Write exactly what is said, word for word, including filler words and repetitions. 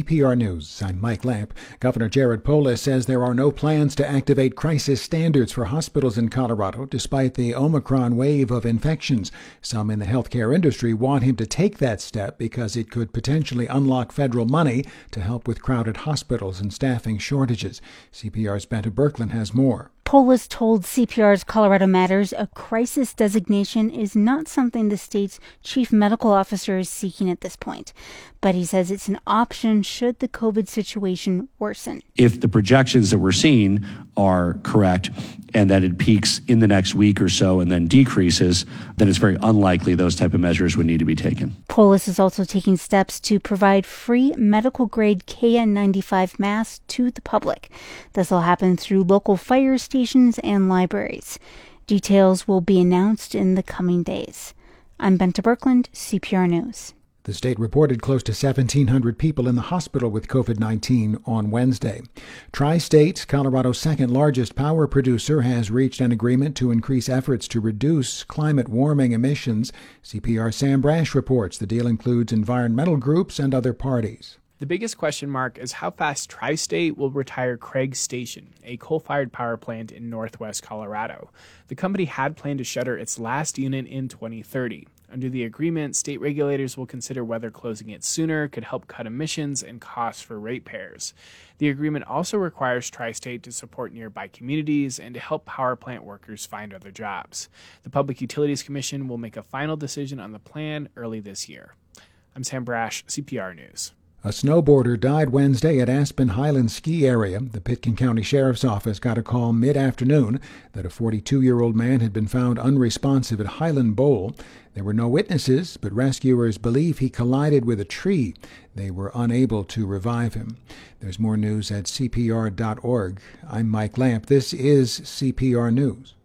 P R News, I'm Mike Lamp. Governor Jared Polis says there are no plans to activate crisis standards for hospitals in Colorado, despite the Omicron wave of infections. Some in the healthcare industry want him to take that step because it could potentially unlock federal money to help with crowded hospitals and staffing shortages. C P R's Benta Birkeland has more. Polis told C P R's Colorado Matters a crisis designation is not something the state's chief medical officer is seeking at this point. But he says it's an option should the COVID situation worsen. If the projections that we're seeing are correct and that it peaks in the next week or so and then decreases, then it's very unlikely those type of measures would need to be taken. Polis is also taking steps to provide free medical-grade K N ninety-five masks to the public. This will happen through local fire stations and libraries. Details will be announced in the coming days. I'm Benta Birkeland, C P R News. The state reported close to seventeen hundred people in the hospital with COVID nineteen on Wednesday. Tri-State, Colorado's second largest power producer, has reached an agreement to increase efforts to reduce climate warming emissions. C P R's Sam Brash reports the deal includes environmental groups and other parties. The biggest question mark is how fast Tri-State will retire Craig Station, a coal-fired power plant in northwest Colorado. The company had planned to shutter its last unit in twenty thirty. Under the agreement, state regulators will consider whether closing it sooner could help cut emissions and costs for ratepayers. The agreement also requires Tri-State to support nearby communities and to help power plant workers find other jobs. The Public Utilities Commission will make a final decision on the plan early this year. I'm Sam Brash, C P R News. A snowboarder died Wednesday at Aspen Highlands ski area. The Pitkin County Sheriff's Office got a call mid-afternoon that a forty-two-year-old man had been found unresponsive at Highland Bowl. There were no witnesses, but rescuers believe he collided with a tree. They were unable to revive him. There's more news at C P R dot org. I'm Mike Lamp. This is C P R News.